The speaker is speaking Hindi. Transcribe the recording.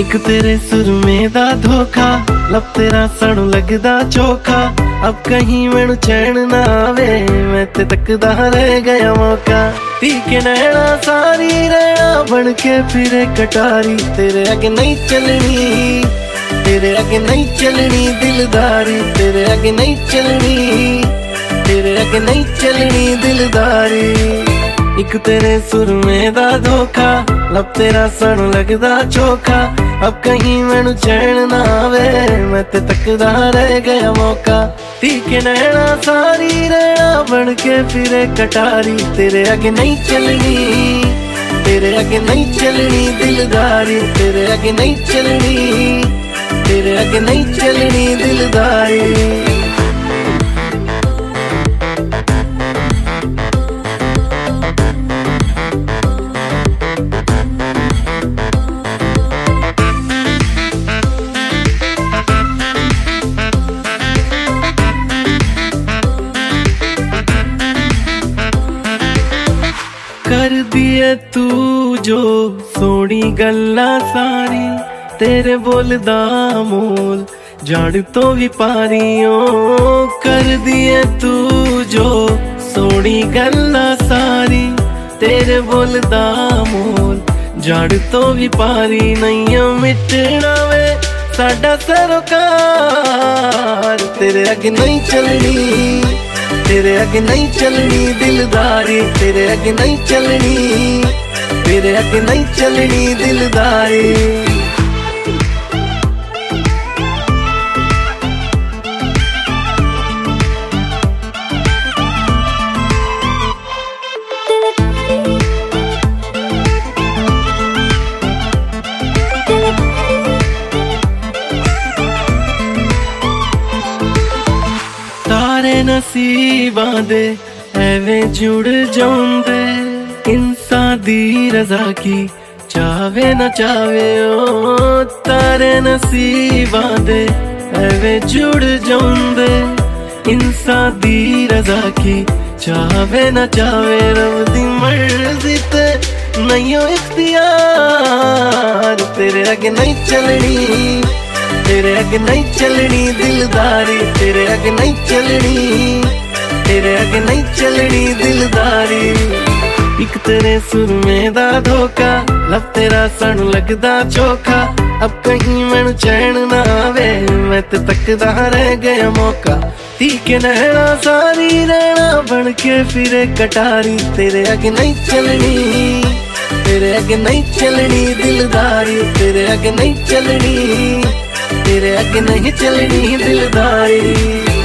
एक तेरे सुरमे दा धोखा, लब तेरा सानू लगदा चोखा। अब कहीं मैनू चैन ना आवे, मैं ते तकदा रह गया मौका। पी के नैना सारी रहना बन के फिरे कटारी। तेरे अगे नहीं चलनी, तेरे अगे नहीं चलनी दिलदारी। तेरे अगे नहीं चलनी, तेरे अगे नहीं चलनी दिलदारी। एक तेरे सुरमे दा धोखा, लब तेरा सानू लगदा चोखा। अब कहीं मैनू चैन ना आवे, मैं ते तकदा रह गया मौका। पी के नैना सारी रहना बन के फिरे कटारी। तेरे अगे नहीं चलनी, तेरे अगे नहीं चलनी दिलदारी। तेरे अगे नहीं चलनी, तेरे अगे नहीं चलनी दिलदारी। कर दिए तू जो सोनी गल्ला सारी। तेरे बोलदा मोल जान तो भी पारी। ओ कर दिए तू जो सोनी गल्ला सारी। तेरे बोलदा मोल जान तो भी पारी। नहीं मिटना वे साडा सरोकार। तेरे अगे नहीं चलनी, तेरे अगे नहीं चलनी दिलदारी। तेरे अगे नहीं चलनी, तेरे अगे नहीं चलनी दिलदारी। तारे नसीबां दे एवें जुड़ जाउंदे। इंसान दी रज़ा की चावे न चावे। ओ तारे नसीबां दे एवें जुड़ जाउंदे। इंसान दी रज़ा की चावे न चावे। रब दी मर्जी ते नहीं हो इख्तियार। तेरे अगे नहीं चलनी, तेरे अगे नहीं चलनी दिलदारी। तेरे अगे नहीं चलनी, तेरे अगे नहीं चलनी दिलदारी। एक तेरे सुरमे दा धोखा, लब तेरा सानू लगदा चोखा। अब कहीं मैनू चैन ना आवे, मैं ते तकदा रह गया मौका। पी के नैना सारी रहना बन के फिरे कटारी। तेरे अगे नहीं चलनी, तेरे अगे नहीं चलनी दिलदारी। तेरे अगे नहीं चलनी, तेरे अगे नहीं चलनी दिलदारी।